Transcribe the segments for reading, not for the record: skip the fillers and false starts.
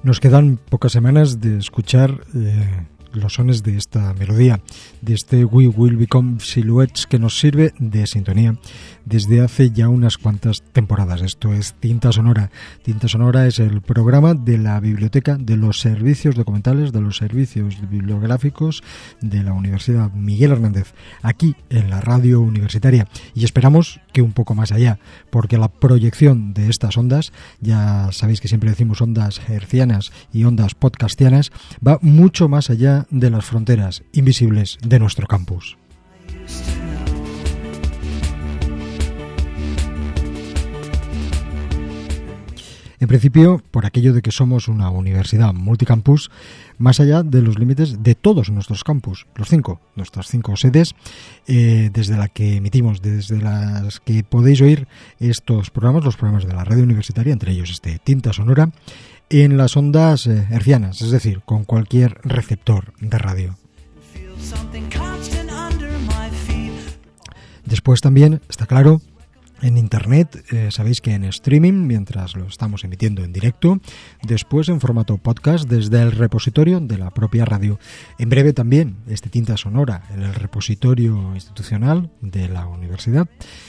Nos quedan pocas semanas de escuchar los sones de esta melodía, de este We Will Become Silhouettes, que nos sirve de sintonía desde hace ya unas cuantas temporadas. Esto es Tinta Sonora. Tinta Sonora es el programa de la biblioteca, de los servicios documentales, de los servicios bibliográficos de la Universidad Miguel Hernández, aquí en la radio universitaria. Y esperamos que un poco más allá, porque la proyección de estas ondas, ya sabéis que siempre decimos ondas hercianas y ondas podcastianas, va mucho más allá de las fronteras invisibles de nuestro campus. En principio, por aquello de que somos una universidad multicampus, más allá de los límites de todos nuestros campus, nuestras 5 sedes, desde la que emitimos, desde las que podéis oír estos programas, los programas de la radio universitaria, entre ellos este Tinta Sonora, en las ondas hercianas, es decir, con cualquier receptor de radio. Después también, está claro, en internet, sabéis que en streaming, mientras lo estamos emitiendo en directo, después en formato podcast desde el repositorio de la propia radio. En breve también este Tinta Sonora en el repositorio institucional de la universidad.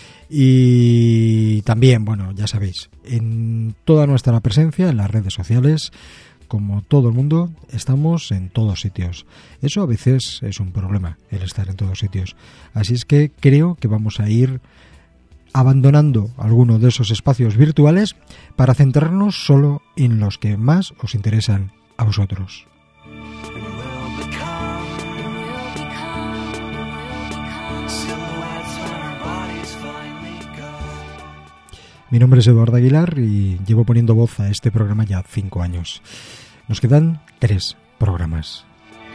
Y también, bueno, ya sabéis, en toda nuestra presencia en las redes sociales, como todo el mundo, estamos en todos sitios. Eso a veces es un problema, el estar en todos sitios. Así es que creo que vamos a ir abandonando alguno de esos espacios virtuales para centrarnos solo en los que más os interesan a vosotros. Mi nombre es Eduardo Aguilar y llevo poniendo voz a este programa ya 5 años. Nos quedan 3 programas.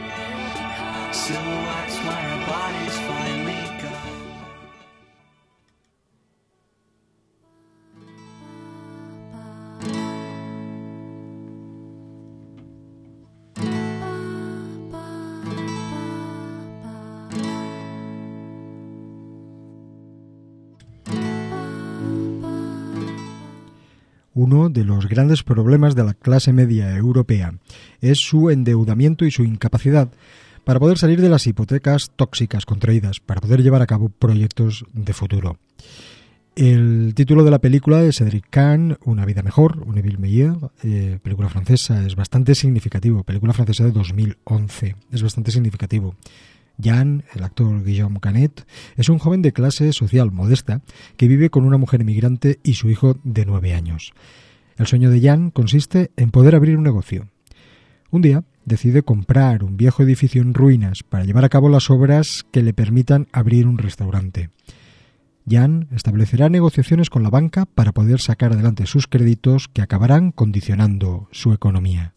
Uno de los grandes problemas de la clase media europea es su endeudamiento y su incapacidad para poder salir de las hipotecas tóxicas contraídas, para poder llevar a cabo proyectos de futuro. El título de la película de Cédric Kahn, Una vida mejor, Une ville meilleure, película francesa, es bastante significativo, película francesa de 2011, es bastante significativo. Jan, el actor Guillaume Canet, es un joven de clase social modesta que vive con una mujer emigrante y su hijo de 9 años. El sueño de Jan consiste en poder abrir un negocio. Un día decide comprar un viejo edificio en ruinas para llevar a cabo las obras que le permitan abrir un restaurante. Jan establecerá negociaciones con la banca para poder sacar adelante sus créditos que acabarán condicionando su economía.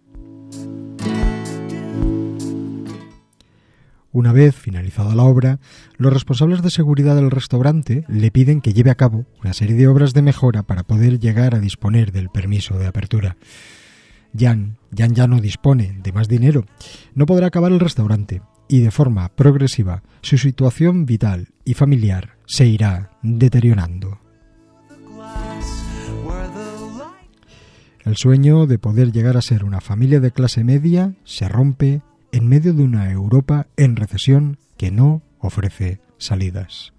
Una vez finalizada la obra, los responsables de seguridad del restaurante le piden que lleve a cabo una serie de obras de mejora para poder llegar a disponer del permiso de apertura. Jan ya no dispone de más dinero, no podrá acabar el restaurante y de forma progresiva su situación vital y familiar se irá deteriorando. El sueño de poder llegar a ser una familia de clase media se rompe en medio de una Europa en recesión que no ofrece salidas.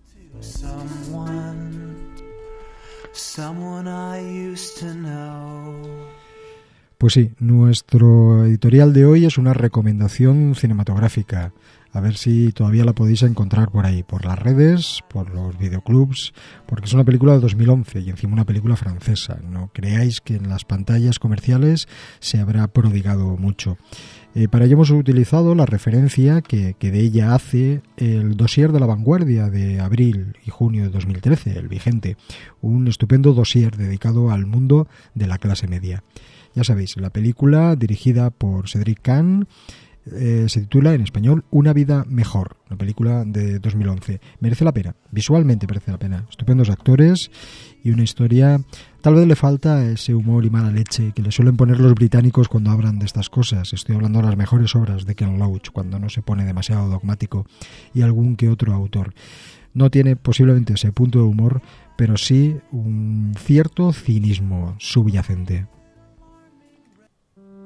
Pues sí, nuestro editorial de hoy es una recomendación cinematográfica. A ver si todavía la podéis encontrar por ahí, por las redes, por los videoclubs, porque es una película de 2011 y encima una película francesa. No creáis que en las pantallas comerciales se habrá prodigado mucho. Para ello hemos utilizado la referencia que de ella hace el dossier de La Vanguardia de abril y junio de 2013, el vigente. Un estupendo dossier dedicado al mundo de la clase media. Ya sabéis, la película dirigida por Cédric Kahn se titula en español Una vida mejor, una película de 2011. Merece la pena, visualmente merece la pena. Estupendos actores y una historia. Tal vez le falta ese humor y mala leche que le suelen poner los británicos cuando hablan de estas cosas. Estoy hablando de las mejores obras de Ken Loach, cuando no se pone demasiado dogmático, y algún que otro autor. No tiene posiblemente ese punto de humor, pero sí un cierto cinismo subyacente.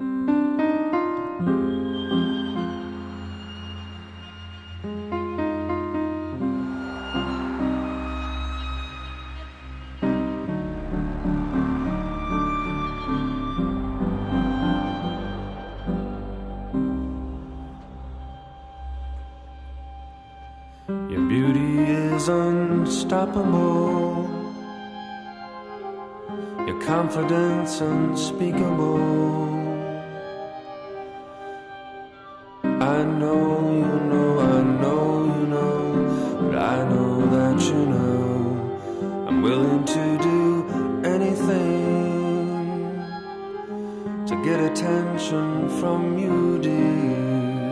Your beauty is unstoppable, your confidence unspeakable. I know you know, I know you know, but I know that you know I'm willing to do anything to get attention from you, dear.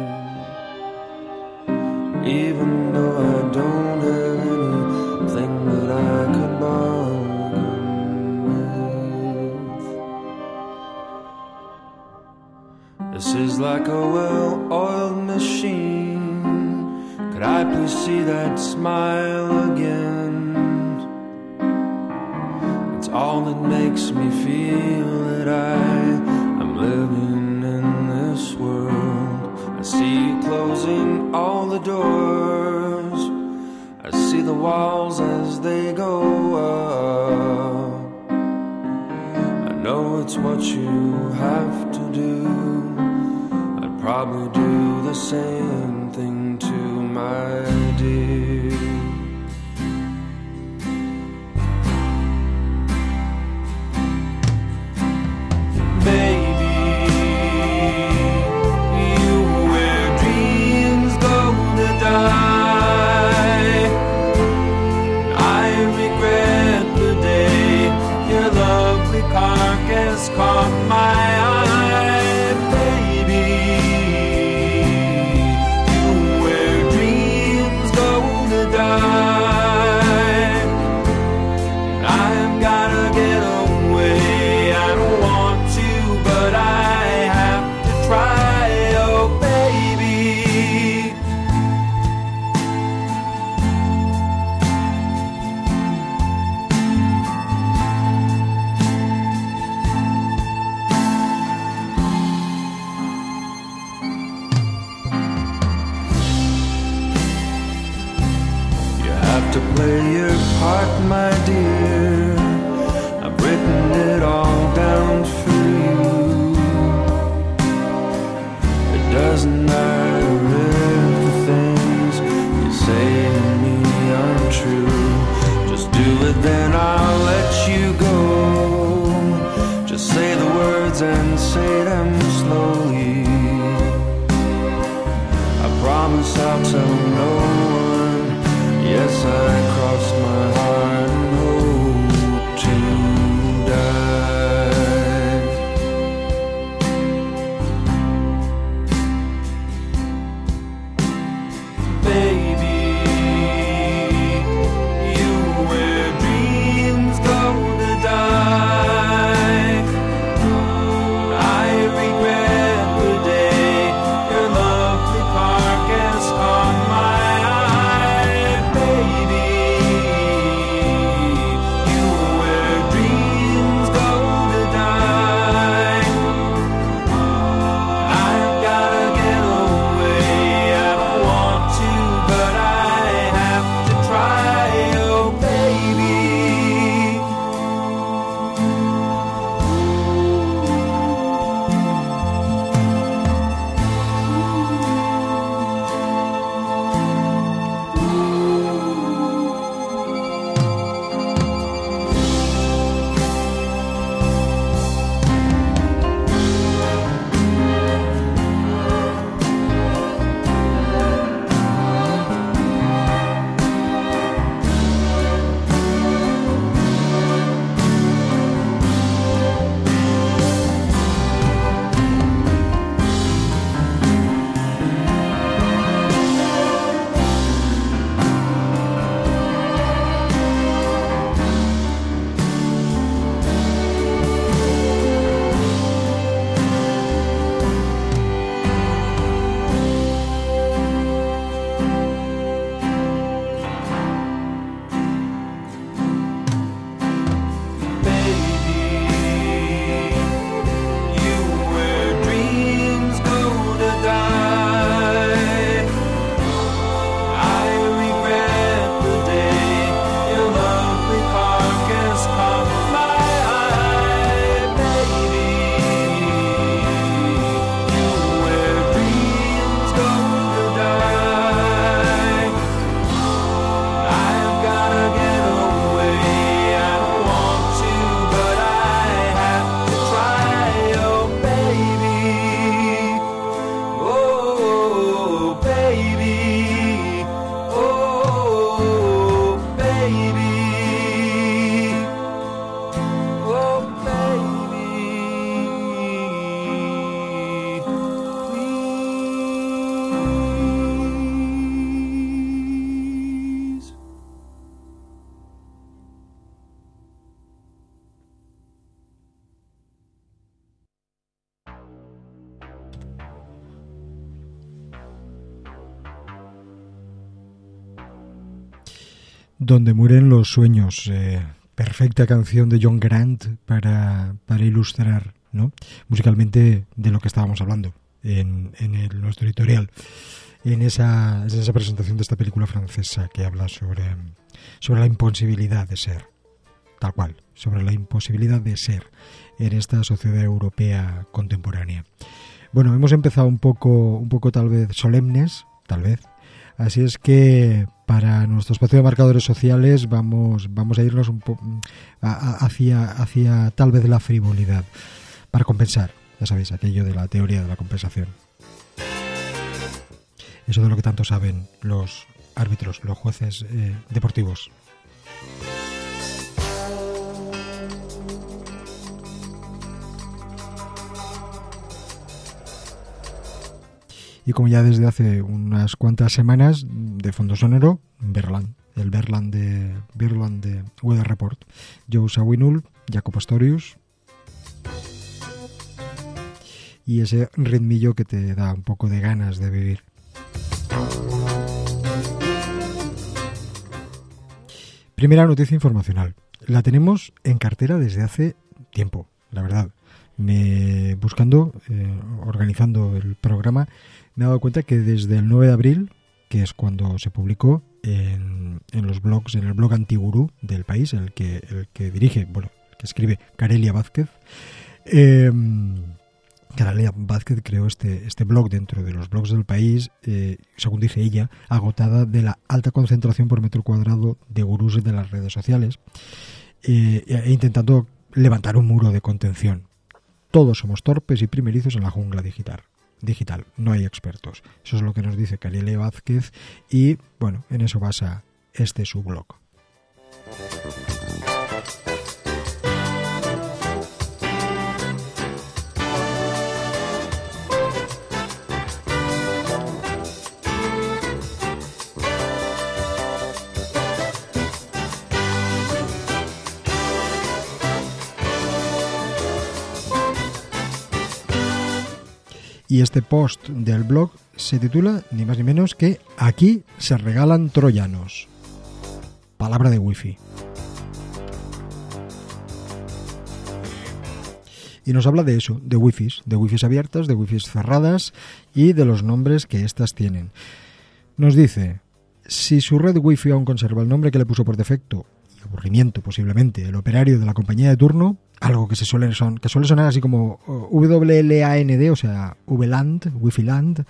Even though I don't have anything that I could bargain with. This is like a well-oiled machine. Could I please see that smile again? It's all that makes me feel that I'm living in this world. I see you closing all the doors, I see the walls as they go up. I know it's what you have to do. I'd probably do the same thing to my dear. Baby, you where dreams go to die. I regret the day your lovely carcass caught my eye. Baby, you where dreams go to die. I've gotta get away. I don't want to, but I have to try. Oh, baby. You have to play your part, my dear. I've written it all down for you. It doesn't matter if the things you say to me aren't true. Just do it, then I'll let you go. Just say the words and say them slowly. I promise I'll tell no one. Yes, I cross my heart and hope to die. Baby, you where dreams go to die. I regret the day your lovely carcass caught my Donde mueren los sueños. Perfecta canción de John Grant para ilustrar, ¿no?, musicalmente de lo que estábamos hablando en nuestro editorial, en esa presentación de esta película francesa que habla sobre la imposibilidad de ser, tal cual, sobre la imposibilidad de ser en esta sociedad europea contemporánea. Bueno, hemos empezado un poco tal vez solemnes, tal vez. Así es que para nuestro espacio de marcadores sociales vamos a irnos un poco hacia tal vez la frivolidad, para compensar, ya sabéis, aquello de la teoría de la compensación. Eso de lo que tanto saben los árbitros, los jueces deportivos. Y como ya desde hace unas cuantas semanas, de fondo sonoro, el Berland de Weather Report, Joe Zawinul, Jaco Pastorius, y ese ritmillo que te da un poco de ganas de vivir. Primera noticia informacional. La tenemos en cartera desde hace tiempo, la verdad. Organizando el programa, me he dado cuenta que desde el 9 de abril, que es cuando se publicó en los blogs, en el blog Antigurú del País, el que dirige, que escribe Carelia Vázquez. Carelia Vázquez creó este blog dentro de los blogs del País, según dice ella, agotada de la alta concentración por metro cuadrado de gurús de las redes sociales, e intentando levantar un muro de contención. Todos somos torpes y primerizos en la jungla digital. No hay expertos. Eso es lo que nos dice Carelia Vázquez y, bueno, en eso basa su blog. Y este post del blog se titula ni más ni menos que "Aquí se regalan troyanos". Palabra de wifi. Y nos habla de eso, de wifis abiertas, de wifis cerradas y de los nombres que éstas tienen. Nos dice, si su red wifi aún conserva el nombre que le puso por defecto, y aburrimiento posiblemente, el operario de la compañía de turno, algo que suele sonar así como WLAND, o sea, VLAND, Wifiland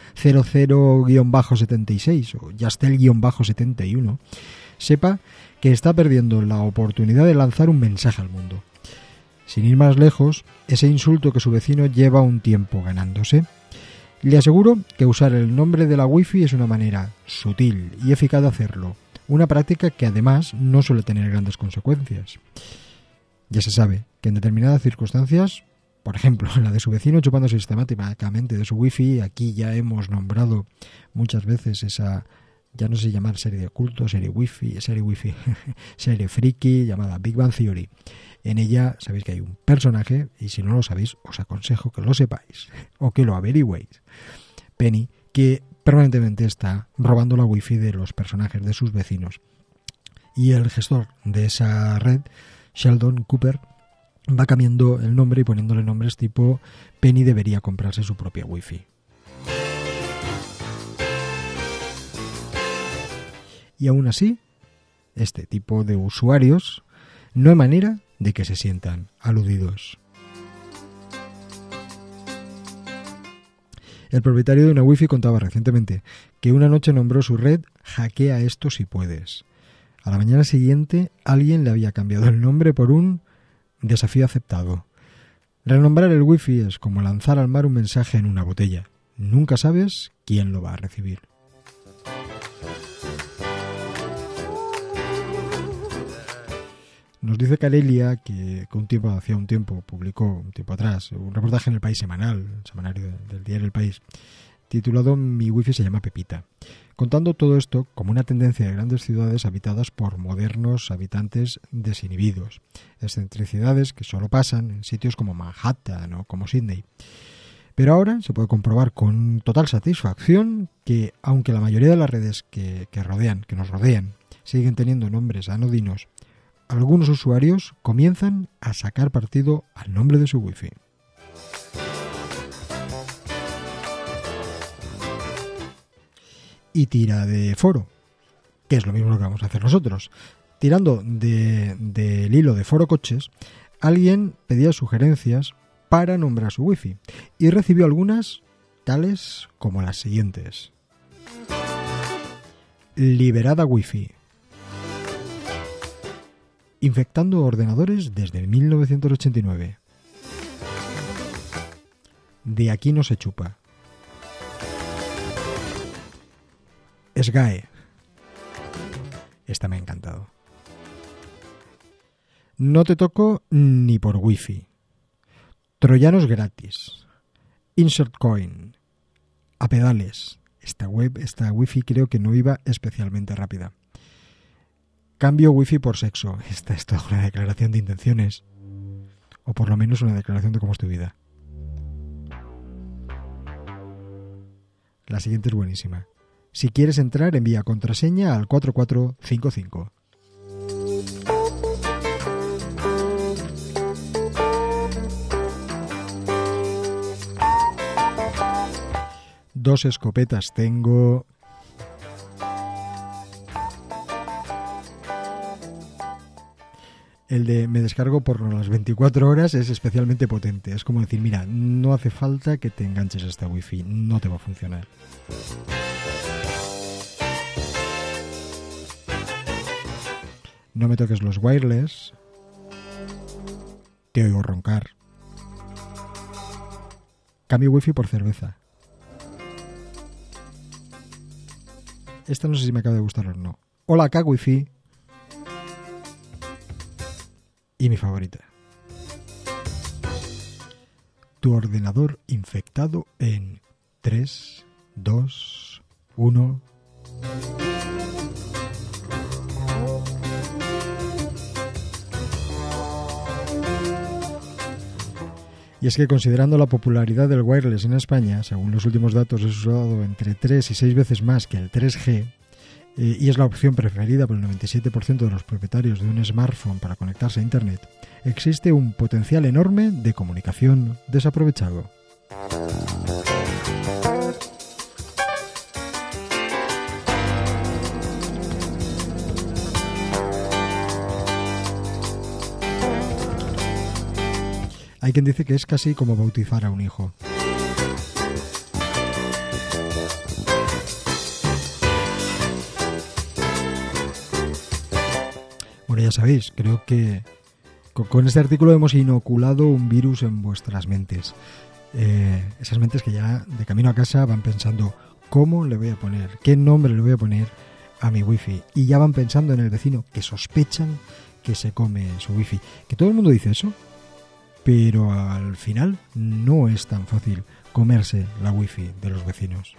00-76 o Yastel-71, sepa que está perdiendo la oportunidad de lanzar un mensaje al mundo. Sin ir más lejos, ese insulto que su vecino lleva un tiempo ganándose. Le aseguro que usar el nombre de la wifi es una manera sutil y eficaz de hacerlo, una práctica que además no suele tener grandes consecuencias. Ya se sabe que en determinadas circunstancias, por ejemplo, la de su vecino chupando sistemáticamente de su wifi, aquí ya hemos nombrado muchas veces esa, ya no sé llamar serie de culto, serie wifi, serie friki llamada Big Bang Theory. En ella sabéis que hay un personaje, y si no lo sabéis, os aconsejo que lo sepáis o que lo averigüéis. Penny, que permanentemente está robando la wifi de los personajes de sus vecinos. Y el gestor de esa red, Sheldon Cooper, va cambiando el nombre y poniéndole nombres tipo Penny debería comprarse su propia wifi. Y aún así, este tipo de usuarios no hay manera de que se sientan aludidos. El propietario de una wifi contaba recientemente que una noche nombró su red Hackea esto si puedes. A la mañana siguiente alguien le había cambiado el nombre por un desafío aceptado. Renombrar el wifi es como lanzar al mar un mensaje en una botella. Nunca sabes quién lo va a recibir. Nos dice Carelia que hacía un tiempo publicó, un tiempo atrás, un reportaje en El País semanal, el semanario del diario El País, titulado Mi wifi se llama Pepita, contando todo esto como una tendencia de grandes ciudades habitadas por modernos habitantes desinhibidos, excentricidades que solo pasan en sitios como Manhattan o como Sydney. Pero ahora se puede comprobar con total satisfacción que, aunque la mayoría de las redes que nos rodean, siguen teniendo nombres anodinos, algunos usuarios comienzan a sacar partido al nombre de su wifi. Y tira de foro, que es lo mismo que vamos a hacer nosotros. Tirando del hilo de Foro Coches, alguien pedía sugerencias para nombrar su wifi y recibió algunas tales como las siguientes: Liberada Wi-Fi, infectando ordenadores desde 1989, de aquí no se chupa, SGAE, esta me ha encantado, no te toco ni por Wi-Fi, troyanos gratis, Insert Coin, a pedales. Esta wifi creo que no iba especialmente rápida. Cambio wifi por sexo. Esta es toda una declaración de intenciones. O por lo menos una declaración de cómo es tu vida. La siguiente es buenísima. Si quieres entrar, envía contraseña al 4455. Dos escopetas tengo. El de me descargo por las 24 horas es especialmente potente. Es como decir, mira, no hace falta que te enganches a esta wifi, no te va a funcionar. No me toques los wireless. Te oigo roncar. Cambio wifi por cerveza. Esta no sé si me acaba de gustar o no. Hola, acá Wi-Fi. Y mi favorita. Tu ordenador infectado en 3, 2, 1. Y es que considerando la popularidad del wireless en España, según los últimos datos es usado entre 3 y 6 veces más que el 3G, y es la opción preferida por el 97% de los propietarios de un smartphone para conectarse a Internet, existe un potencial enorme de comunicación desaprovechado. Hay quien dice que es casi como bautizar a un hijo. Bueno, ya sabéis, creo que con este artículo hemos inoculado un virus en vuestras mentes. Esas mentes que ya de camino a casa van pensando cómo le voy a poner, qué nombre le voy a poner a mi wifi. Y ya van pensando en el vecino que sospechan que se come su wifi. Que todo el mundo dice eso. Pero al final no es tan fácil comerse la wifi de los vecinos.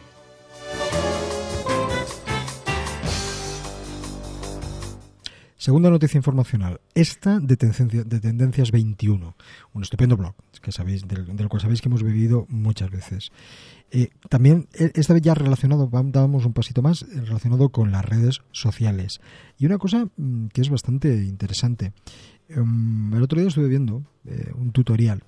Segunda noticia informacional. Esta de Tendencias 21. Un estupendo blog que sabéis, del cual sabéis que hemos bebido muchas veces. También, esta vez ya relacionado, dábamos un pasito más, relacionado con las redes sociales. Y una cosa que es bastante interesante. El otro día estuve viendo un tutorial,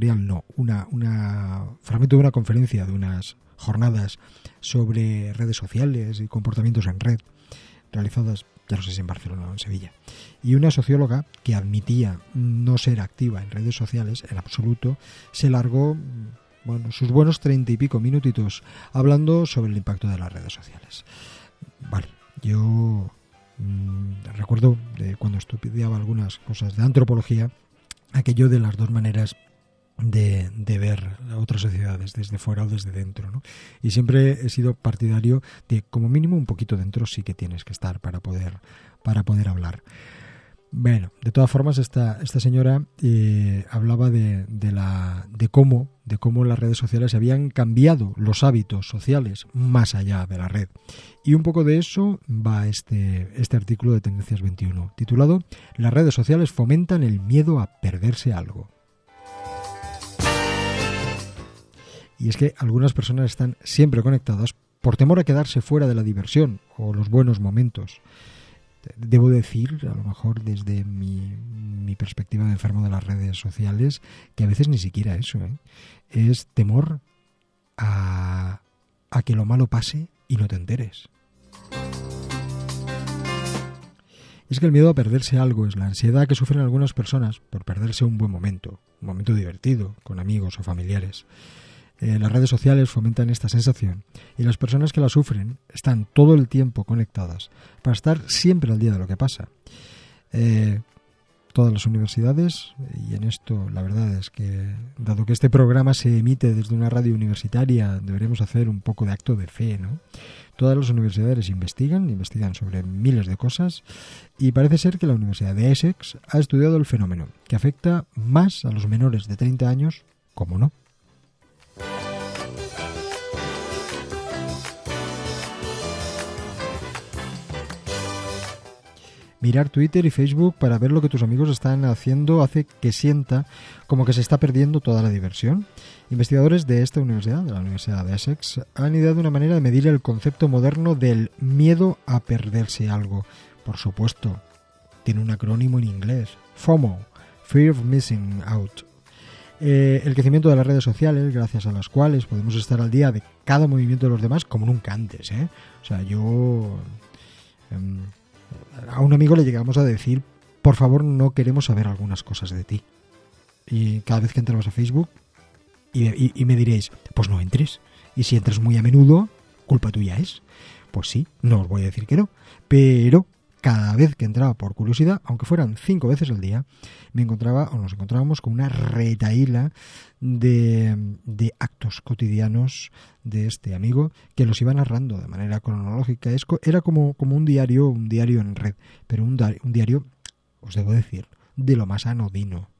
fragmento de una conferencia, de unas jornadas sobre redes sociales y comportamientos en red, realizadas, ya no sé si en Barcelona o en Sevilla, y una socióloga que admitía no ser activa en redes sociales en absoluto, se largó sus buenos 30 y pico minutitos hablando sobre el impacto de las redes sociales. Vale, yo recuerdo de cuando estudiaba algunas cosas de antropología, aquello de las dos maneras de ver a otras sociedades, desde fuera o desde dentro, ¿no? Y siempre he sido partidario de, como mínimo, un poquito dentro sí que tienes que estar para poder hablar. Bueno, de todas formas, esta señora hablaba de cómo las redes sociales habían cambiado los hábitos sociales más allá de la red. Y un poco de eso va este artículo de Tendencias 21, titulado "Las redes sociales fomentan el miedo a perderse algo". Y es que algunas personas están siempre conectadas por temor a quedarse fuera de la diversión o los buenos momentos. Debo decir, a lo mejor desde mi perspectiva de enfermo de las redes sociales, que a veces ni siquiera eso, es temor a que lo malo pase y no te enteres. Es que el miedo a perderse algo es la ansiedad que sufren algunas personas por perderse un buen momento, un momento divertido, con amigos o familiares. Las redes sociales fomentan esta sensación y las personas que la sufren están todo el tiempo conectadas para estar siempre al día de lo que pasa. Todas las universidades, y en esto la verdad es que, dado que este programa se emite desde una radio universitaria, deberíamos hacer un poco de acto de fe, ¿no? Todas las universidades investigan sobre miles de cosas, y parece ser que la Universidad de Essex ha estudiado el fenómeno, que afecta más a los menores de 30 años, como no. Mirar Twitter y Facebook para ver lo que tus amigos están haciendo hace que sienta como que se está perdiendo toda la diversión. Investigadores de esta universidad, de la Universidad de Essex, han ideado una manera de medir el concepto moderno del miedo a perderse algo. Por supuesto, tiene un acrónimo en inglés, FOMO, Fear of Missing Out. El crecimiento de las redes sociales, gracias a las cuales podemos estar al día de cada movimiento de los demás como nunca antes, O sea, yo... a un amigo le llegamos a decir, por favor, no queremos saber algunas cosas de ti. Y cada vez que entramos a Facebook, y me diréis, pues no entres. Y si entras muy a menudo, culpa tuya es. Pues sí, no os voy a decir que no. Pero cada vez que entraba por curiosidad, aunque fueran 5 veces al día, nos encontrábamos con una retahíla de actos cotidianos de este amigo que los iba narrando de manera cronológica. Era como un diario en red, pero un diario, os debo decir, de lo más anodino.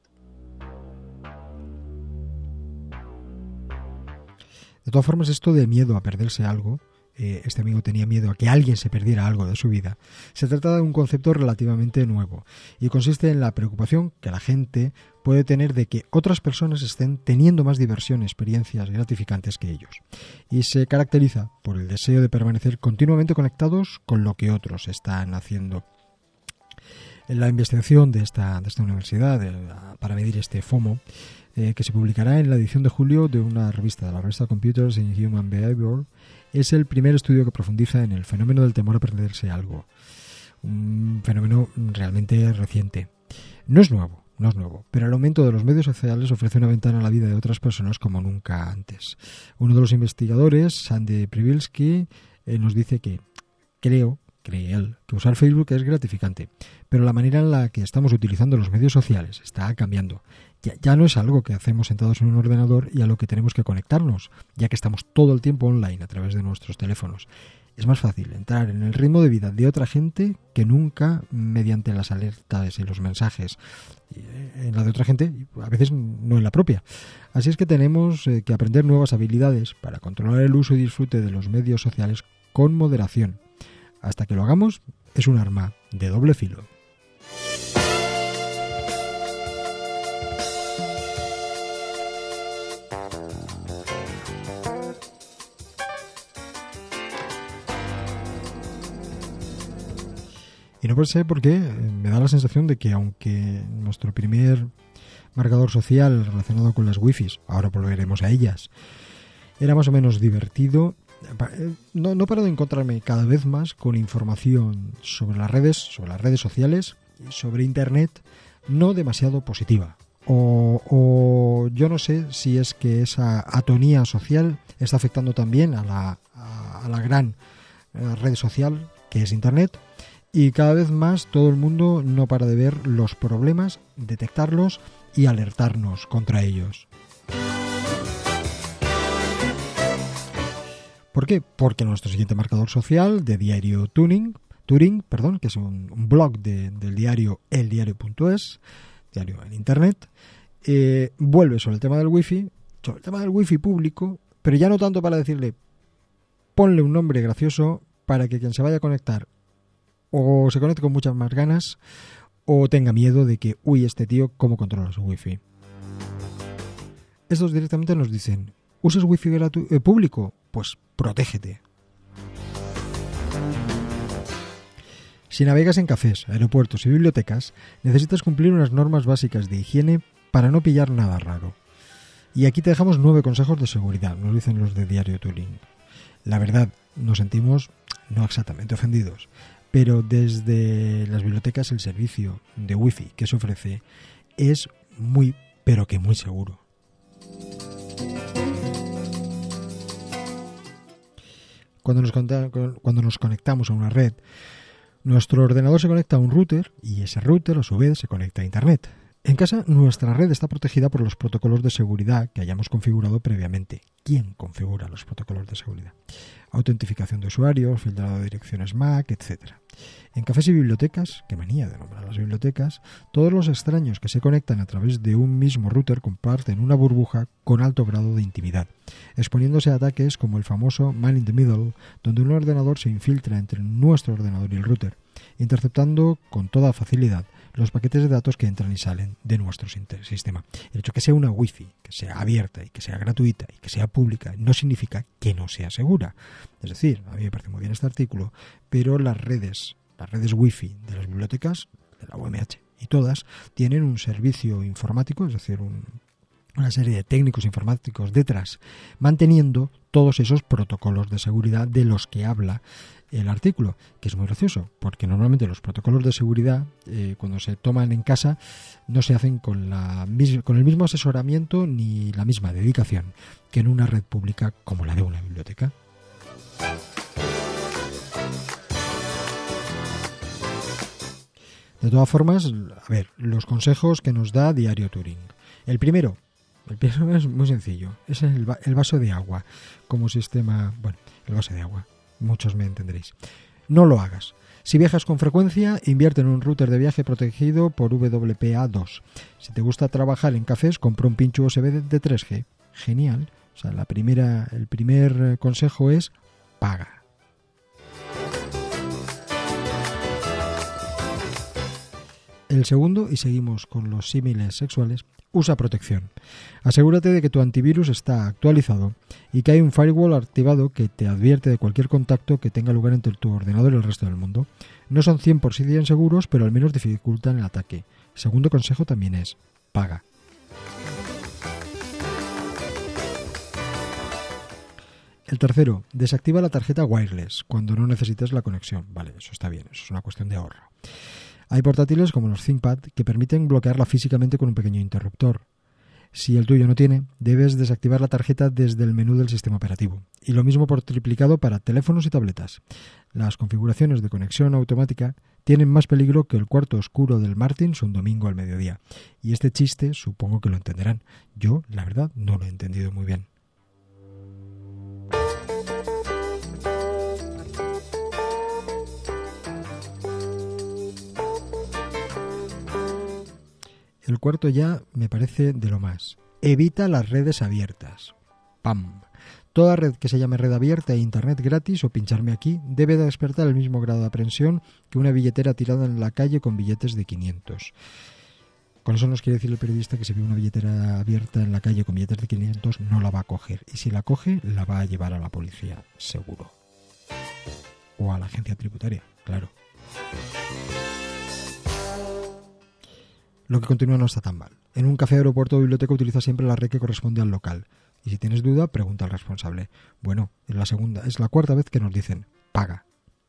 De todas formas, esto de miedo a perderse algo, este amigo tenía miedo a que alguien se perdiera algo de su vida. Se trata de un concepto relativamente nuevo y consiste en la preocupación que la gente puede tener de que otras personas estén teniendo más diversión y experiencias gratificantes que ellos. Y se caracteriza por el deseo de permanecer continuamente conectados con lo que otros están haciendo. En la investigación de esta universidad para medir este FOMO, que se publicará en la edición de julio de la revista Computers in Human Behavior, es el primer estudio que profundiza en el fenómeno del temor a perderse algo. Un fenómeno realmente reciente. No es nuevo, pero el aumento de los medios sociales ofrece una ventana a la vida de otras personas como nunca antes. Uno de los investigadores, Sandy Privilsky, nos dice que cree él, que usar Facebook es gratificante, pero la manera en la que estamos utilizando los medios sociales está cambiando. Ya no es algo que hacemos sentados en un ordenador y a lo que tenemos que conectarnos, ya que estamos todo el tiempo online a través de nuestros teléfonos. Es más fácil entrar en el ritmo de vida de otra gente que nunca mediante las alertas y los mensajes. En la de otra gente, a veces no en la propia. Así es que tenemos que aprender nuevas habilidades para controlar el uso y disfrute de los medios sociales con moderación. Hasta que lo hagamos, es un arma de doble filo. Y no sé por qué, me da la sensación de que aunque nuestro primer marcador social relacionado con las wifis, ahora volveremos a ellas, era más o menos divertido, no paro de encontrarme cada vez más con información sobre las redes sociales, sobre internet, no demasiado positiva. O yo no sé si es que esa atonía social está afectando también a la gran red social que es internet. Y cada vez más todo el mundo no para de ver los problemas, detectarlos y alertarnos contra ellos. ¿Por qué? Porque nuestro siguiente marcador social de diario Turing, que es un blog del diario eldiario.es, diario en internet, vuelve sobre el tema del wifi público, pero ya no tanto para decirle ponle un nombre gracioso para que quien se vaya a conectar o se conecte con muchas más ganas o tenga miedo de que, este tío, ¿cómo controla su wifi? Estos directamente nos dicen, ¿usas wifi público? Pues protégete. Si navegas en cafés, aeropuertos y bibliotecas, necesitas cumplir unas normas básicas de higiene para no pillar nada raro. Y aquí te dejamos 9 consejos de seguridad, nos dicen los de Diario Turing. La verdad, nos sentimos no exactamente ofendidos, pero desde las bibliotecas el servicio de Wi-Fi que se ofrece es muy, pero que muy seguro. Cuando nos conectamos a una red, nuestro ordenador se conecta a un router y ese router a su vez se conecta a Internet. En casa, nuestra red está protegida por los protocolos de seguridad que hayamos configurado previamente. ¿Quién configura los protocolos de seguridad? Autentificación de usuarios, filtrado de direcciones MAC, etc. En cafés y bibliotecas, qué manía de nombrar las bibliotecas, todos los extraños que se conectan a través de un mismo router comparten una burbuja con alto grado de intimidad, exponiéndose a ataques como el famoso Man in the Middle, donde un ordenador se infiltra entre nuestro ordenador y el router, interceptando con toda facilidad los paquetes de datos que entran y salen de nuestro sistema. El hecho de que sea una Wi-Fi, que sea abierta y que sea gratuita y que sea pública, no significa que no sea segura. Es decir, a mí me parece muy bien este artículo, pero las redes Wi-Fi de las bibliotecas, de la UMH y todas, tienen un servicio informático, es decir, una serie de técnicos informáticos detrás, manteniendo todos esos protocolos de seguridad de los que habla el artículo, que es muy gracioso, porque normalmente los protocolos de seguridad, cuando se toman en casa, no se hacen con el mismo asesoramiento ni la misma dedicación que en una red pública como la de una biblioteca. De todas formas, a ver, los consejos que nos da Diario Turing. El primero es muy sencillo, es el vaso de agua como sistema, bueno, el vaso de agua, muchos me entenderéis. No lo hagas. Si viajas con frecuencia, invierte en un router de viaje protegido por WPA2. Si te gusta trabajar en cafés, compra un pincho USB de 3G. Genial. O sea, el primer consejo es paga. El segundo, y seguimos con los símiles sexuales, usa protección. Asegúrate de que tu antivirus está actualizado y que hay un firewall activado que te advierte de cualquier contacto que tenga lugar entre tu ordenador y el resto del mundo. No son 100% seguros, pero al menos dificultan el ataque. El segundo consejo también es paga. El tercero, desactiva la tarjeta wireless cuando no necesites la conexión. Vale, eso está bien, eso es una cuestión de ahorro. Hay portátiles como los ThinkPad que permiten bloquearla físicamente con un pequeño interruptor. Si el tuyo no tiene, debes desactivar la tarjeta desde el menú del sistema operativo. Y lo mismo por triplicado para teléfonos y tabletas. Las configuraciones de conexión automática tienen más peligro que el cuarto oscuro del Martins un domingo al mediodía. Y este chiste supongo que lo entenderán. Yo, la verdad, no lo he entendido muy bien. El cuarto ya me parece de lo más. Evita las redes abiertas. ¡Pam! Toda red que se llame red abierta e internet gratis o pincharme aquí debe de despertar el mismo grado de aprensión que una billetera tirada en la calle con billetes de 500. Con eso nos quiere decir el periodista que si ve una billetera abierta en la calle con billetes de 500 no la va a coger. Y si la coge, la va a llevar a la policía, seguro. O a la agencia tributaria, claro. Lo que continúa no está tan mal. En un café, aeropuerto o biblioteca utiliza siempre la red que corresponde al local. Y si tienes duda, pregunta al responsable. Bueno, es la cuarta vez que nos dicen, paga.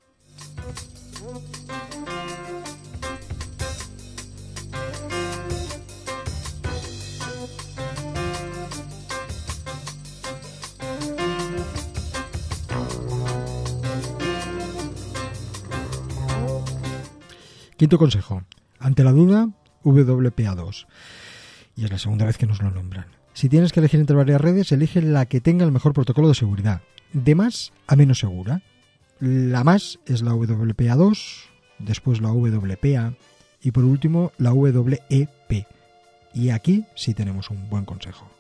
Quinto consejo. Ante la duda, WPA2. Y es la segunda vez que nos lo nombran. Si tienes que elegir entre varias redes, elige la que tenga el mejor protocolo de seguridad. De más a menos segura. La más es la WPA2, después la WPA y por último la WEP. Y aquí sí tenemos un buen consejo.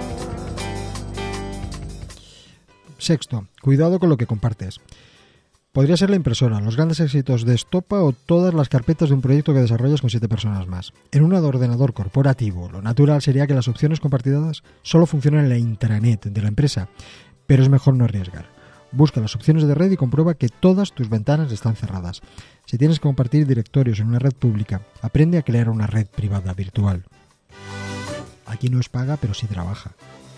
Sexto, cuidado con lo que compartes. Podría ser la impresora, los grandes éxitos de Estopa o todas las carpetas de un proyecto que desarrollas con 7 personas más. En un ordenador corporativo, lo natural sería que las opciones compartidas solo funcionen en la intranet de la empresa, pero es mejor no arriesgar. Busca las opciones de red y comprueba que todas tus ventanas están cerradas. Si tienes que compartir directorios en una red pública, aprende a crear una red privada virtual. Aquí no es paga, pero sí trabaja.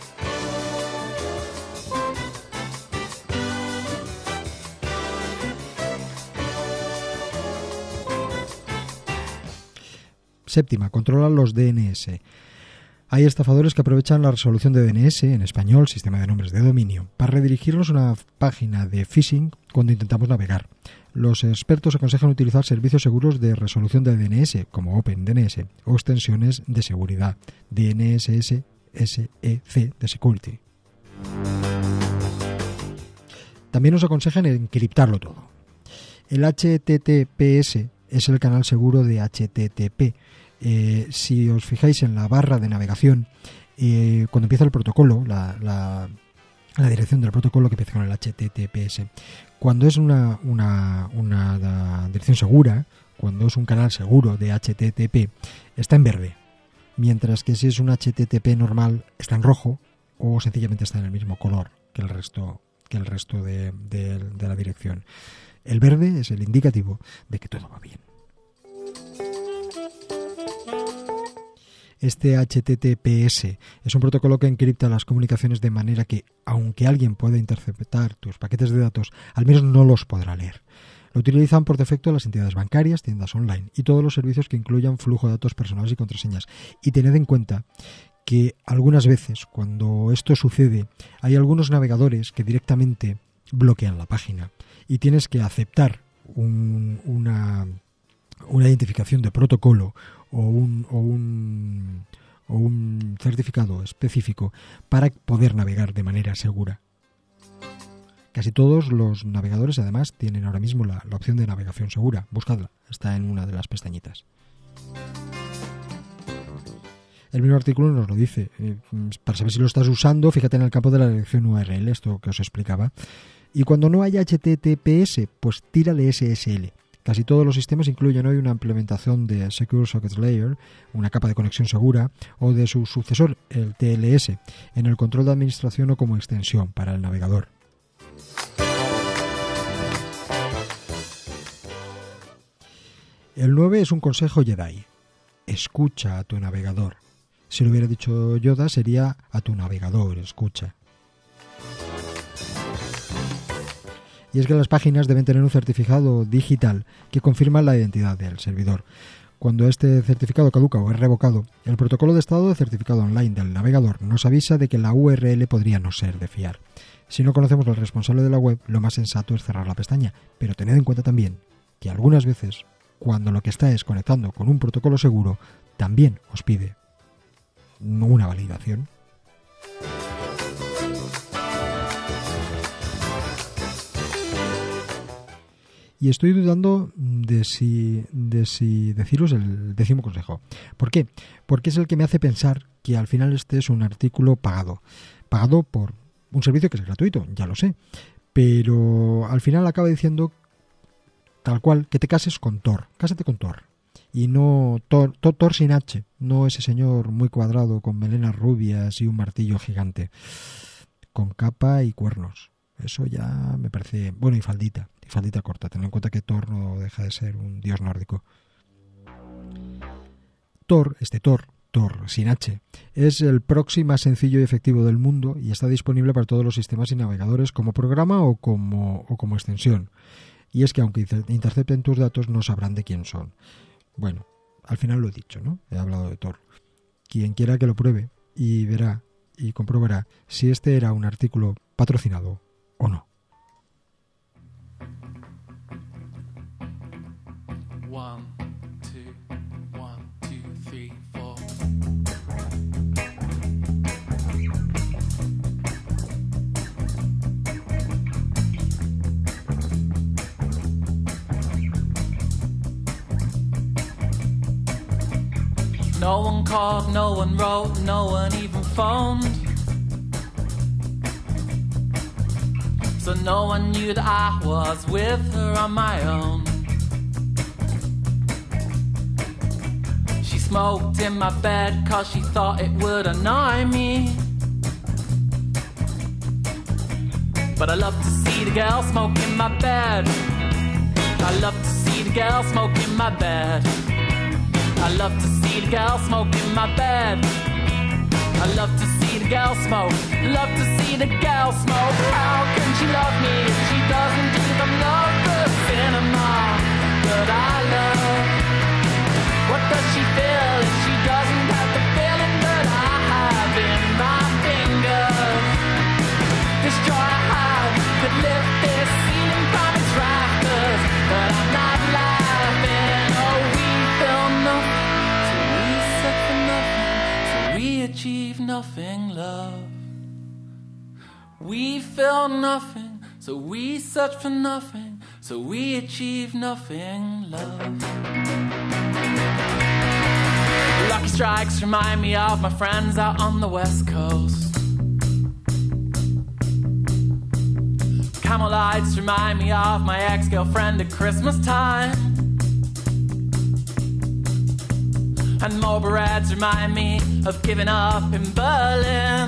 Séptima, controla los DNS. Hay estafadores que aprovechan la resolución de DNS, en español, sistema de nombres de dominio, para redirigirnos a una página de phishing cuando intentamos navegar. Los expertos aconsejan utilizar servicios seguros de resolución de DNS, como OpenDNS, o extensiones de seguridad, DNSS, SEC de Security. También nos aconsejan encriptarlo todo. El HTTPS es el canal seguro de HTTP. Si os fijáis en la barra de navegación, cuando empieza el protocolo, la dirección del protocolo que empieza con el HTTPS, cuando es una dirección segura, cuando es un canal seguro de HTTP, está en verde, mientras que si es un HTTP normal está en rojo o sencillamente está en el mismo color que el resto de la dirección. El verde es el indicativo de que todo va bien. Este HTTPS es un protocolo que encripta las comunicaciones de manera que, aunque alguien pueda interceptar tus paquetes de datos, al menos no los podrá leer. Lo utilizan por defecto las entidades bancarias, tiendas online y todos los servicios que incluyan flujo de datos personales y contraseñas. Y tened en cuenta que algunas veces, cuando esto sucede, hay algunos navegadores que directamente bloquean la página y tienes que aceptar una identificación de protocolo o un certificado específico para poder navegar de manera segura. Casi todos los navegadores además tienen ahora mismo la opción de navegación segura. Buscadla, está en una de las pestañitas. El mismo artículo nos lo dice. Para saber si lo estás usando, fíjate en el campo de la dirección URL, esto que os explicaba. Y cuando no haya HTTPS, pues tira de SSL. Casi todos los sistemas incluyen hoy una implementación de Secure Socket Layer, una capa de conexión segura, o de su sucesor, el TLS, en el control de administración o como extensión para el navegador. El 9 es un consejo Jedi. Escucha a tu navegador. Si lo hubiera dicho Yoda, sería a tu navegador, escucha. Y es que las páginas deben tener un certificado digital que confirma la identidad del servidor. Cuando este certificado caduca o es revocado, el protocolo de estado de certificado online del navegador nos avisa de que la URL podría no ser de fiar. Si no conocemos al responsable de la web, lo más sensato es cerrar la pestaña, pero tened en cuenta también que algunas veces, cuando lo que está es conectando con un protocolo seguro, también os pide una validación. Y estoy dudando de si deciros el 10º consejo. ¿Por qué? Porque es el que me hace pensar que al final este es un artículo pagado. Pagado por un servicio que es gratuito, ya lo sé. Pero al final acaba diciendo tal cual que te cases con Thor. Cásate con Thor. Y no Thor sin H. No ese señor muy cuadrado con melenas rubias y un martillo gigante. Con capa y cuernos. Eso ya me parece... Bueno, y faldita corta. Ten en cuenta que Thor no deja de ser un dios nórdico. Thor sin H, es el proxy más sencillo y efectivo del mundo y está disponible para todos los sistemas y navegadores como programa o como extensión. Y es que aunque intercepten tus datos no sabrán de quién son. Bueno, al final lo he dicho, ¿no? He hablado de Thor. Quien quiera que lo pruebe y verá y comprobará si este era un artículo patrocinado o no. No one called, no one wrote, no one even phoned. so no one knew that I was with her on my own. She smoked in my bed 'cause she thought it would annoy me. But I love to see the girl smoke in my bed. I love to see the girl smoke in my bed. I love to see the girl smoke in my bed. I love to see the girl smoke. Love to see the girl smoke. How can she love me if she doesn't even love the cinema that I love? What does she feel if she doesn't have the feeling that I have in my fingers? This joy I have could lift this ceiling from its rafters, but I'm not laughing. Oh, we feel nothing, so we set for nothing, so we achieve nothing, love. We feel nothing, so we search for nothing, so we achieve nothing, love. Lucky strikes remind me of my friends out on the West Coast. Camel lights remind me of my ex-girlfriend at Christmas time. And Marlboro Reds remind me of giving up in Berlin.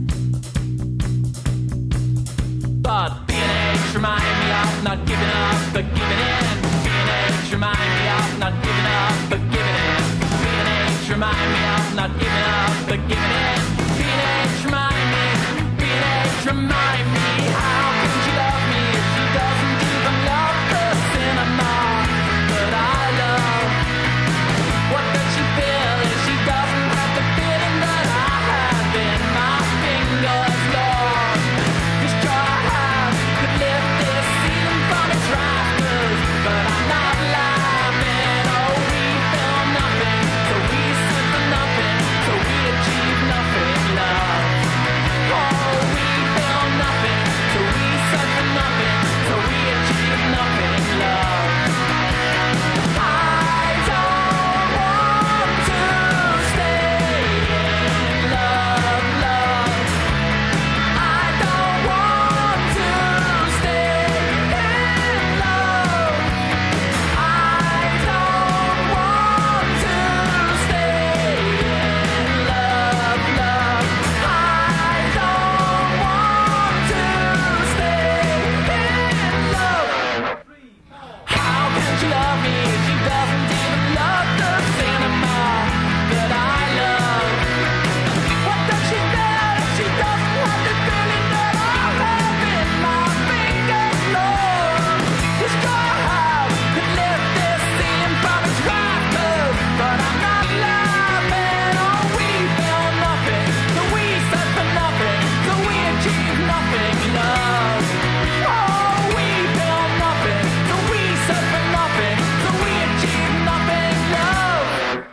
But B&H remind me of not giving up but giving in. B&H remind me of not giving up but giving in. B&H remind me of not giving up but giving in. B&H remind me, B&H remind me. How can she love me if she doesn't even love the cinema that I love? What does she feel if she doesn't have the feeling that I have in my fingers, Lord? This joy I have could lift this ceiling from its rafters, but I'm not laughing. Oh, we feel nothing, so we sit for nothing, so we achieve nothing, love. Oh, we feel nothing, so we sit for nothing, so we achieve nothing, love. I don't want to stay in love, love. I don't want to stay in love. I don't want to stay in love, love. I don't want to stay in love. How can she love me if she doesn't even love the cinema that I love? What does she feel if she doesn't have the feeling that I have in my fingers, Lord? This joy I have could lift this ceiling from its rafters, but I'm not laughing. Oh, we feel nothing, so we search for nothing, so we achieve nothing, love. Oh, we feel nothing, so we search for nothing, so we achieve nothing, love.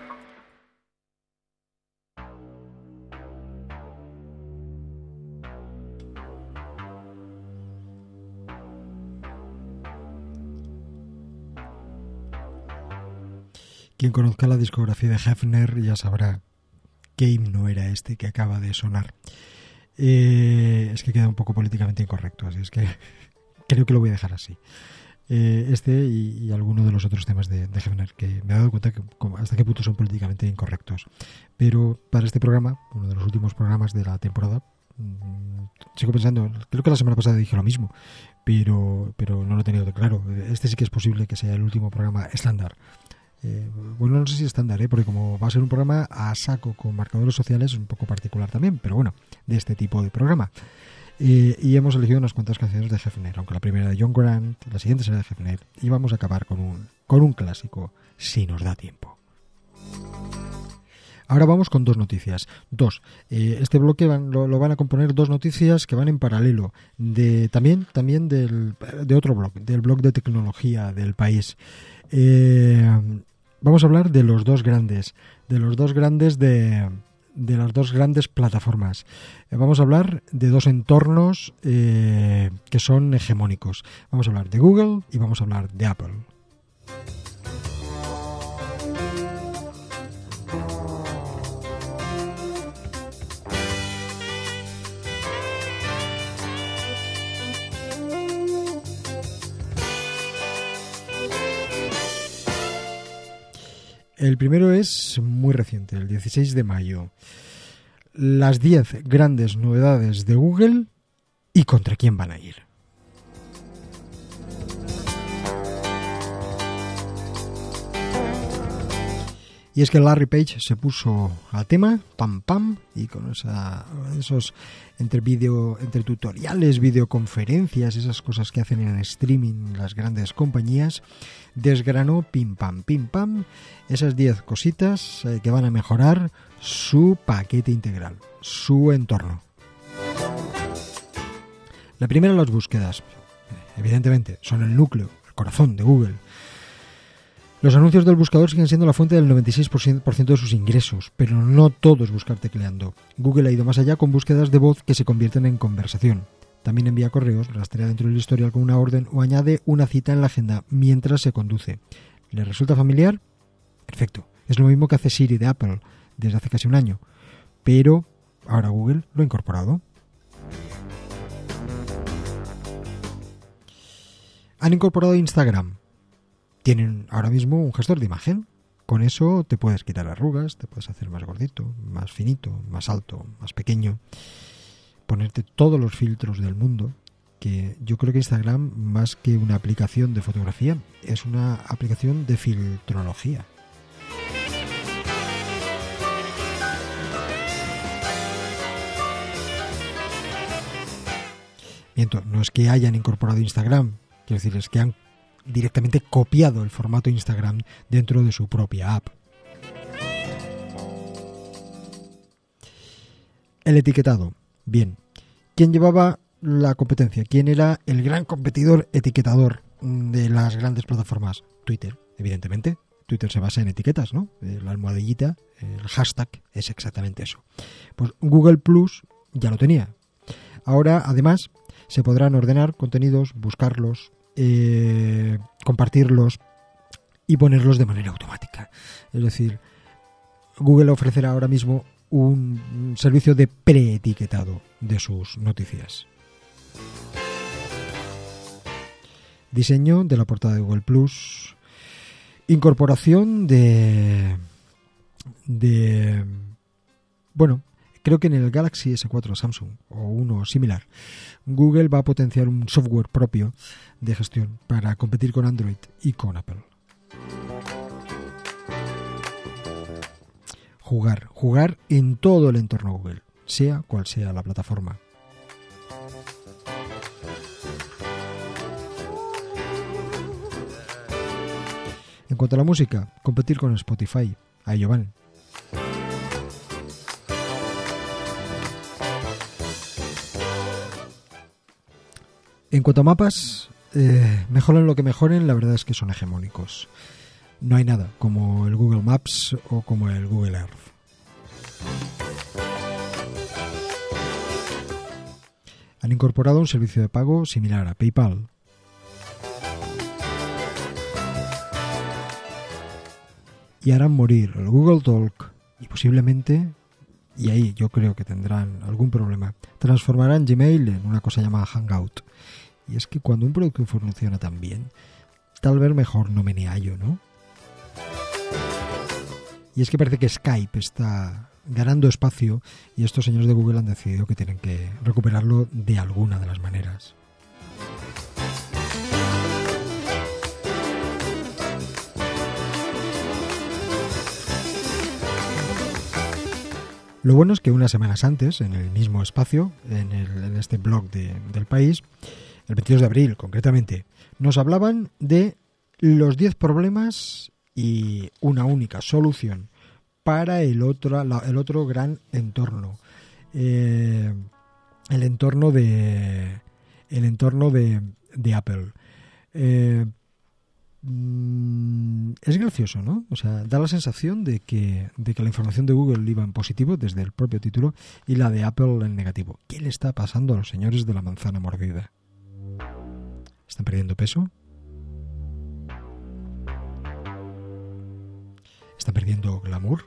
Quien conozca la discografía de Hefner ya sabrá qué himno era este que acaba de sonar. Es que queda un poco políticamente incorrecto, así es que creo que lo voy a dejar así. Este y alguno de los otros temas de Hefner, que me he dado cuenta que hasta qué punto son políticamente incorrectos. Pero para este programa, uno de los últimos programas de la temporada, sigo pensando, creo que la semana pasada dije lo mismo, pero no lo he tenido claro. Este sí que es posible que sea el último programa estándar. Bueno, no sé si estándar, porque como va a ser un programa a saco con marcadores sociales, es un poco particular también, pero bueno, de este tipo de programa. Y hemos elegido unas cuantas canciones de Hefner, aunque la primera de John Grant, la siguiente será de Hefner, y vamos a acabar con un clásico, si nos da tiempo. Ahora vamos con dos noticias. Este bloque lo van a componer dos noticias que van en paralelo, también de otro blog, del blog de tecnología del país. Vamos a hablar de los dos grandes, de las dos grandes plataformas. Vamos a hablar de dos entornos que son hegemónicos. Vamos a hablar de Google y vamos a hablar de Apple. El primero es muy reciente, el 16 de mayo. Las 10 grandes novedades de Google y contra quién van a ir. Y es que Larry Page se puso al tema, pam pam, y con esos entre tutoriales, videoconferencias, esas cosas que hacen en streaming las grandes compañías, desgranó pim pam, esas 10 cositas que van a mejorar su paquete integral, su entorno. La primera, las búsquedas. Evidentemente, son el núcleo, el corazón de Google. Los anuncios del buscador siguen siendo la fuente del 96% de sus ingresos, pero no todo es buscar tecleando. Google ha ido más allá con búsquedas de voz que se convierten en conversación. También envía correos, rastrea dentro del historial con una orden o añade una cita en la agenda mientras se conduce. ¿Le resulta familiar? Perfecto. Es lo mismo que hace Siri de Apple desde hace casi un año, pero ahora Google lo ha incorporado. Han incorporado Instagram. Tienen ahora mismo un gestor de imagen. Con eso te puedes quitar arrugas, te puedes hacer más gordito, más finito, más alto, más pequeño. Ponerte todos los filtros del mundo. Que yo creo que Instagram, más que una aplicación de fotografía, es una aplicación de filtrología. Miento, no es que hayan incorporado Instagram, quiero decir, es que han directamente copiado el formato Instagram dentro de su propia app. El etiquetado. Bien. ¿Quién llevaba la competencia? ¿Quién era el gran competidor etiquetador de las grandes plataformas? Twitter, evidentemente. Twitter se basa en etiquetas, ¿no? La almohadillita, el hashtag, es exactamente eso. Pues Google Plus ya lo tenía. Ahora, además, se podrán ordenar contenidos, buscarlos, compartirlos y ponerlos de manera automática. Es decir, Google ofrecerá ahora mismo un servicio de preetiquetado de sus noticias. Diseño de la portada de Google Plus. Incorporación bueno, creo que en el Galaxy S4 Samsung o uno similar, Google va a potenciar un software propio de gestión para competir con Android y con Apple. Jugar en todo el entorno Google, sea cual sea la plataforma. En cuanto a la música, competir con Spotify, a ello van. En cuanto a mapas, mejoren lo que mejoren, la verdad es que son hegemónicos. No hay nada como el Google Maps o como el Google Earth. Han incorporado un servicio de pago similar a PayPal. Y harán morir el Google Talk y posiblemente, y ahí yo creo que tendrán algún problema, transformarán Gmail en una cosa llamada Hangout. Y es que cuando un producto funciona tan bien, tal vez mejor no meneallo, ¿no? Y es que parece que Skype está ganando espacio y estos señores de Google han decidido que tienen que recuperarlo de alguna de las maneras. Lo bueno es que unas semanas antes, en el mismo espacio, en este blog del País, el 22 de abril concretamente, nos hablaban de los 10 problemas y una única solución para el otro gran entorno, el entorno de Apple. Es gracioso, ¿no? O sea, da la sensación de que la información de Google iba en positivo desde el propio título y la de Apple en negativo. ¿Qué le está pasando a los señores de la manzana mordida? ¿Están perdiendo peso? ¿Están perdiendo glamour?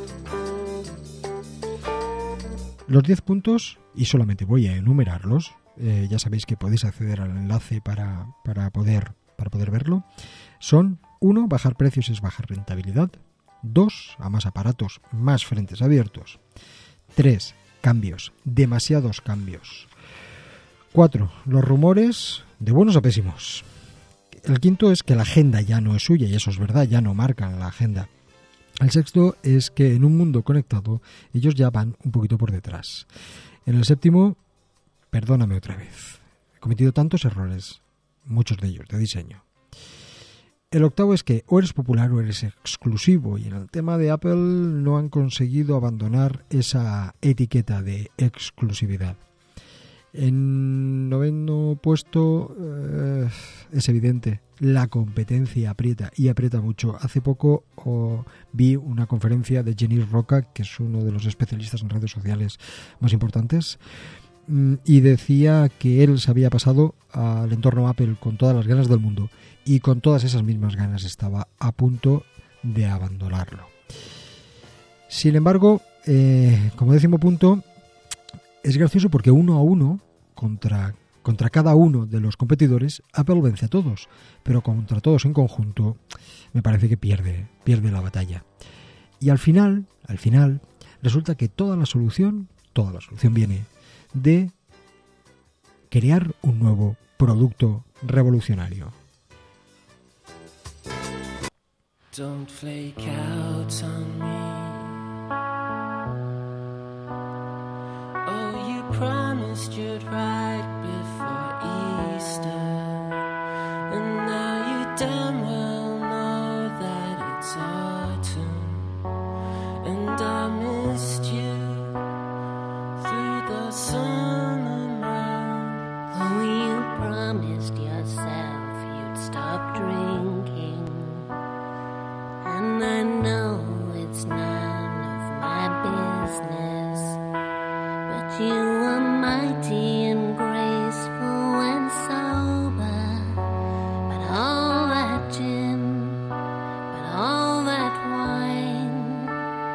Los 10 puntos, y solamente voy a enumerarlos, ya sabéis que podéis acceder al enlace para poder verlo, son: 1, bajar precios es bajar rentabilidad; 2, a más aparatos, más frentes abiertos; 3, cambios, demasiados cambios; 4, los rumores de buenos a pésimos. El quinto es que la agenda ya no es suya, y eso es verdad, ya no marcan la agenda. El sexto es que en un mundo conectado ellos ya van un poquito por detrás. En el séptimo, perdóname otra vez, he cometido tantos errores, muchos de ellos de diseño. El octavo es que o eres popular o eres exclusivo, y en el tema de Apple no han conseguido abandonar esa etiqueta de exclusividad. En noveno puesto, es evidente, la competencia aprieta, y aprieta mucho. Hace poco vi una conferencia de Genís Roca, que es uno de los especialistas en redes sociales más importantes, y decía que él se había pasado al entorno Apple con todas las ganas del mundo, y con todas esas mismas ganas estaba a punto de abandonarlo. Sin embargo, como décimo punto, es gracioso porque 1 a 1 contra cada uno de los competidores, Apple vence a todos, pero contra todos en conjunto me parece que pierde la batalla. Y al final resulta que toda la solución viene de crear un nuevo producto revolucionario. Don't flake out on me. Oh, you promised you'd ride before Easter, and now you damn well know that it's autumn, and I missed you through the summer months. Oh, you promised yourself you'd stop drinking, and I know it's none of my business, but you were mighty and graceful when sober. But all that gin, but all that wine,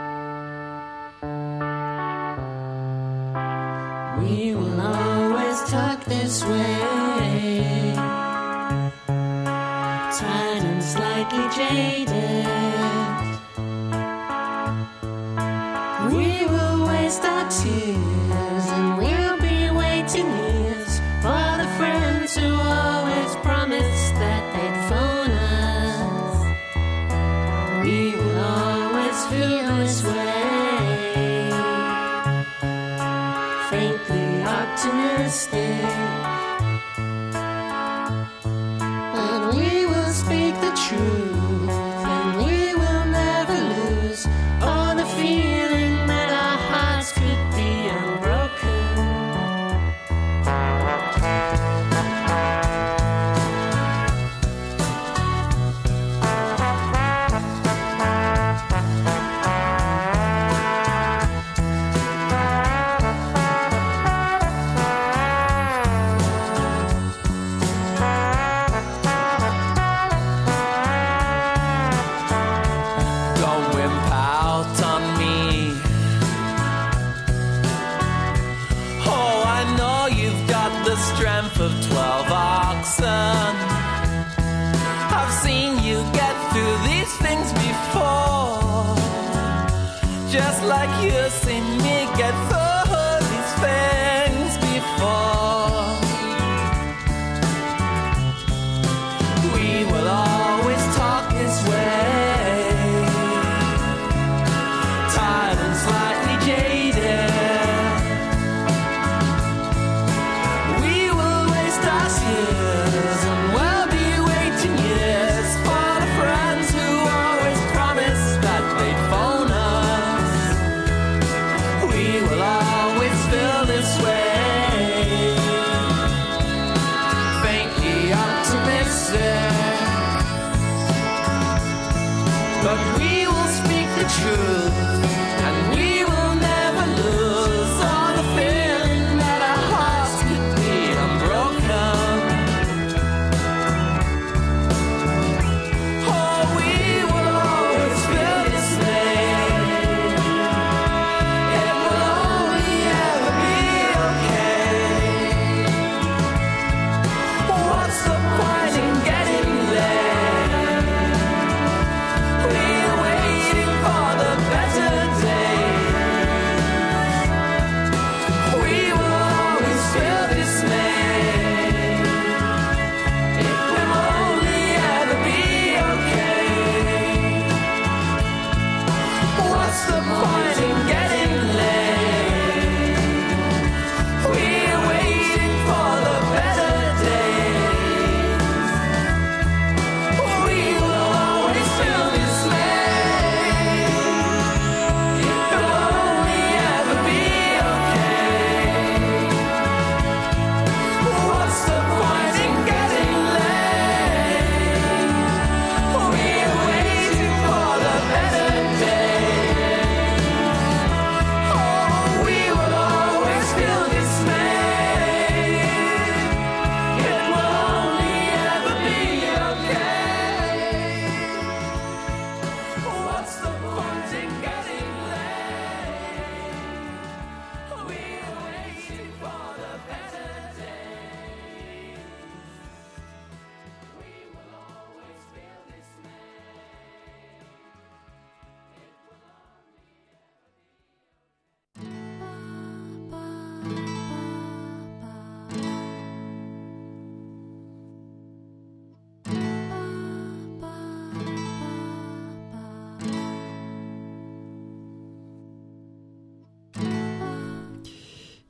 We will always talk this way, tired and slightly jaded. We will waste our tears, and we'll be waiting years for the friends who always promised that they'd phone us. We will always feel this way, faintly optimistic, but we will speak the truth, and we will never lose all the feeling that our hearts could be unbroken. Don't wimp out on me. Oh, I know you've got the strength of 12 oxen. I've seen you get through these things before, just like you've seen me get through these things before. We will always talk this way, tired and slightly jaded. We will waste our tears, and we'll be waiting years for the friends who always promised that they'd phone us. We will always feel this way, faintly optimistic, but we will speak the truth, and we will never lose all the feeling that our hearts could be unbroken. Oh, we will always feel this way. It will only ever be okay.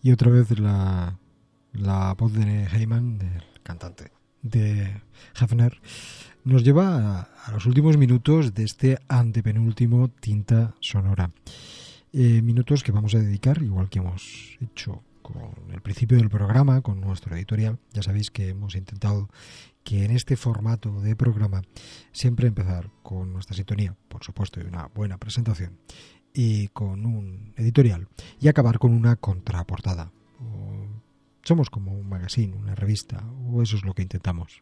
Y otra vez la voz de Heyman, el cantante de Hafner, nos lleva a los últimos minutos de este antepenúltimo Tinta Sonora. Minutos que vamos a dedicar, igual que hemos hecho con el principio del programa, con nuestro editorial. Ya sabéis que hemos intentado que en este formato de programa siempre empezar con nuestra sintonía, por supuesto, y una buena presentación, y con un editorial, y acabar con una contraportada. Somos como un magazine, una revista, o eso es lo que intentamos.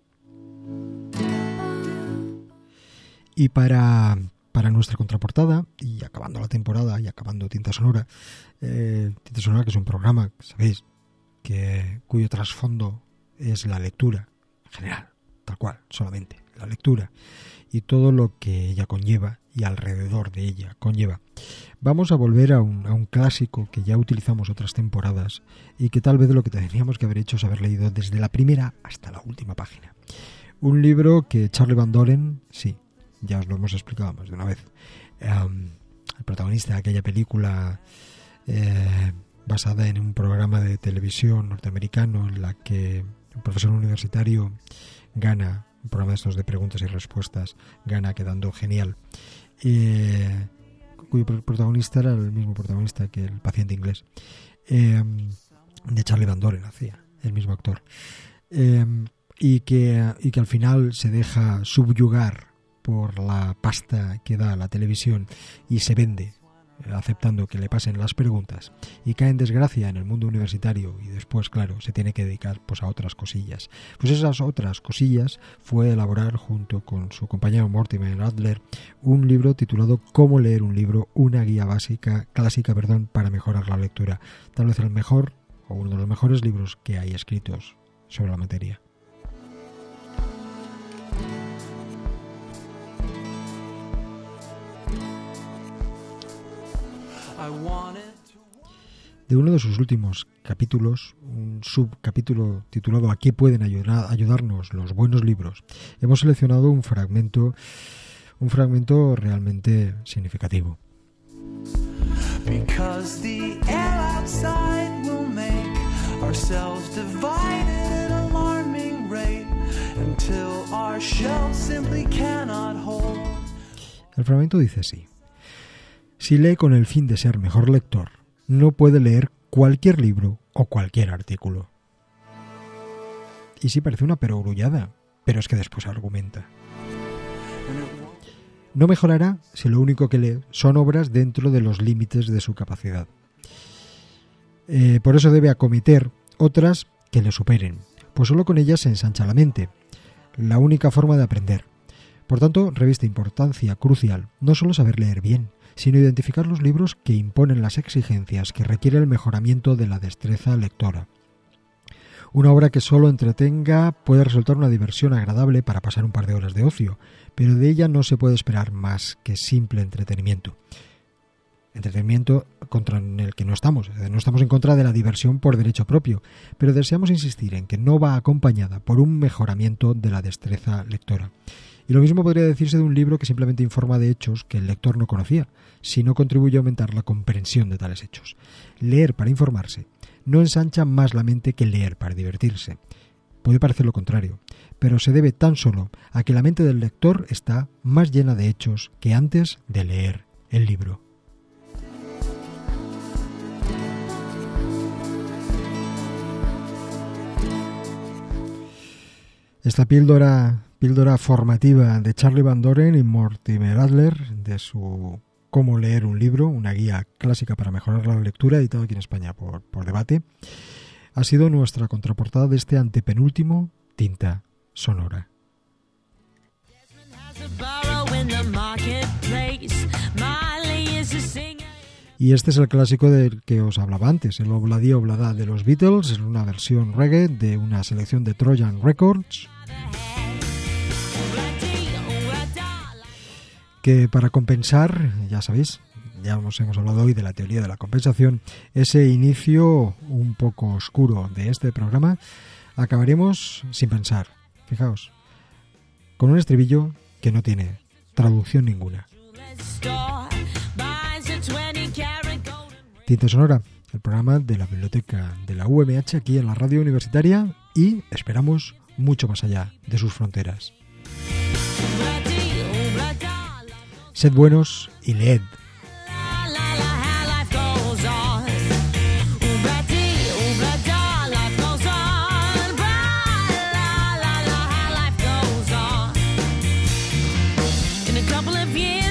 Y para nuestra contraportada, y acabando la temporada y acabando Tinta Sonora, que es un programa, sabéis, cuyo trasfondo es la lectura en general, tal cual, solamente la lectura y todo lo que ella conlleva y alrededor de ella conlleva. Vamos a volver a un clásico que ya utilizamos otras temporadas y que tal vez lo que tendríamos que haber hecho es haber leído desde la primera hasta la última página. Un libro que Charlie Van Doren, sí, ya os lo hemos explicado más de una vez, el protagonista de aquella película basada en un programa de televisión norteamericano en la que un profesor universitario gana, un programa de estos de preguntas y respuestas, gana quedando genial, cuyo protagonista era el mismo protagonista que el paciente inglés, de Charlie Van Doren, hacía el mismo actor, y que al final se deja subyugar por la pasta que da la televisión y se vende aceptando que le pasen las preguntas y cae en desgracia en el mundo universitario y después, claro, se tiene que dedicar pues a otras cosillas. Pues esas otras cosillas fue elaborar junto con su compañero Mortimer Adler un libro titulado Cómo leer un libro, una guía clásica para mejorar la lectura. Tal vez el mejor o uno de los mejores libros que hay escritos sobre la materia. De uno de sus últimos capítulos, un subcapítulo titulado ¿A qué pueden ayudarnos los buenos libros?, hemos seleccionado un fragmento realmente significativo. Because the air outside will make ourselves divided at an alarming rate until our shelves simply cannot hold. El fragmento dice así: si lee con el fin de ser mejor lector, no puede leer cualquier libro o cualquier artículo. Y sí, parece una perogrullada, pero es que después argumenta. No mejorará si lo único que lee son obras dentro de los límites de su capacidad. Por eso debe acometer otras que le superen, pues solo con ellas se ensancha la mente, la única forma de aprender. Por tanto, reviste importancia crucial no solo saber leer bien, sino identificar los libros que imponen las exigencias que requiere el mejoramiento de la destreza lectora. Una obra que solo entretenga puede resultar una diversión agradable para pasar un par de horas de ocio, pero de ella no se puede esperar más que simple entretenimiento. Entretenimiento contra el que no estamos en contra de la diversión por derecho propio, pero deseamos insistir en que no va acompañada por un mejoramiento de la destreza lectora. Y lo mismo podría decirse de un libro que simplemente informa de hechos que el lector no conocía, si no contribuye a aumentar la comprensión de tales hechos. Leer para informarse no ensancha más la mente que leer para divertirse. Puede parecer lo contrario, pero se debe tan solo a que la mente del lector está más llena de hechos que antes de leer el libro. Esta píldora formativa de Charlie Van Doren y Mortimer Adler, de su Cómo leer un libro, una guía clásica para mejorar la lectura, editado aquí en España por Debate, ha sido nuestra contraportada de este antepenúltimo Tinta Sonora. Y este es el clásico del que os hablaba antes, el Obladi Oblada de los Beatles, es una versión reggae de una selección de Trojan Records, que para compensar, ya sabéis, ya os hemos hablado hoy de la teoría de la compensación, ese inicio un poco oscuro de este programa, acabaremos sin pensar, fijaos, con un estribillo que no tiene traducción ninguna. Tinta Sonora, el programa de la biblioteca de la UMH aquí en la radio universitaria y esperamos mucho más allá de sus fronteras. Sed buenos y leed. Couple of years